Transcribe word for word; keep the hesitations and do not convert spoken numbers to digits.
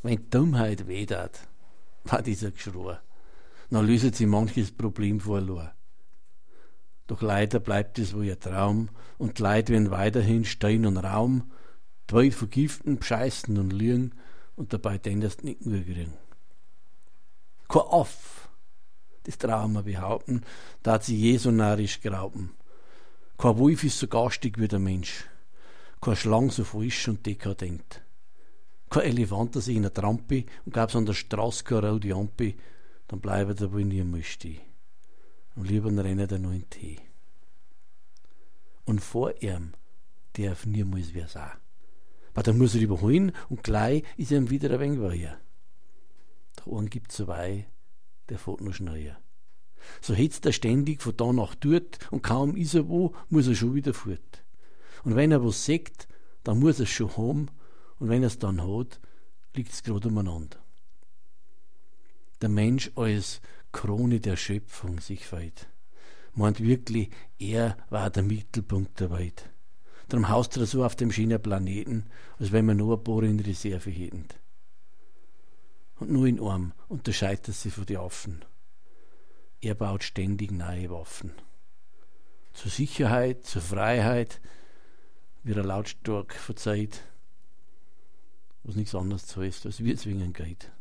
Wenn die Dummheit weh tat, war dieser geschrien. Dann löset sie manches Problem verloren. Doch leider bleibt es wohl ein Traum und die Leute werden weiterhin Stein und Raum, die Welt vergiften, bescheißen und lügen und dabei den das nicht nur kriegen. Kein Aff, das trauen wir behaupten, da hat sie je so narrisch grauben. Kein Wolf ist so garstig wie der Mensch, kein Schlang so frisch und dekadent. Kein Elefant, der sich in der Trampe und gab's an der Straße keine rote Ampel, dann bleibt er wohl nie mal stehen. Und lieber rennt er noch in den Tee. Und vor ihm darf niemals wer sein. Weil dann muss er überholen und gleich ist ihm wieder ein wenig weiher. Doch einen gibt's so wei, der fährt noch schneller. So hetzt er ständig von da nach dort und kaum ist er wo, muss er schon wieder fort. Und wenn er was sagt, dann muss er es schon haben und wenn er es dann hat, liegt's gerade umeinander. Der Mensch als Krone der Schöpfung sich fällt. Meint wirklich, er war der Mittelpunkt der Welt. Darum haust er so auf dem schönen Planeten, als wenn wir nur ein paar in Reserve hätten. Und nur in einem unterscheidet er sich von den Affen. Er baut ständig neue Waffen. Zur Sicherheit, zur Freiheit, wie er lautstark verzeiht, was nichts anderes so ist, als wir zwingen geht.